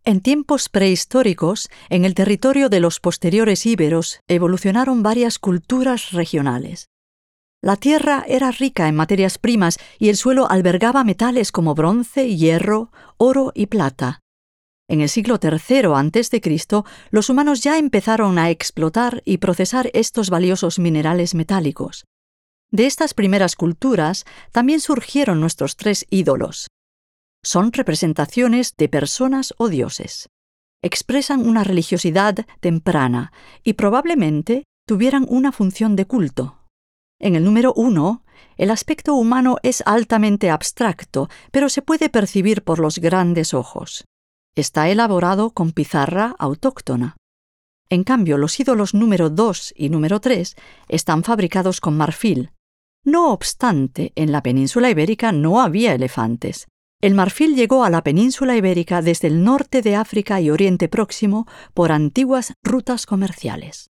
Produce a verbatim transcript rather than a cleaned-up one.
En tiempos prehistóricos, en el territorio de los posteriores íberos, evolucionaron varias culturas regionales. La tierra era rica en materias primas y el suelo albergaba metales como bronce, hierro, oro y plata. En el siglo tercero antes de Cristo, los humanos ya empezaron a explotar y procesar estos valiosos minerales metálicos. De estas primeras culturas también surgieron nuestros tres ídolos. Son representaciones de personas o dioses. Expresan una religiosidad temprana y probablemente tuvieran una función de culto. En el número uno, el aspecto humano es altamente abstracto, pero se puede percibir por los grandes ojos. Está elaborado con pizarra autóctona. En cambio, los ídolos número dos y número tres están fabricados con marfil. No obstante, en la península ibérica no había elefantes. El marfil llegó a la península ibérica desde el norte de África y Oriente Próximo por antiguas rutas comerciales.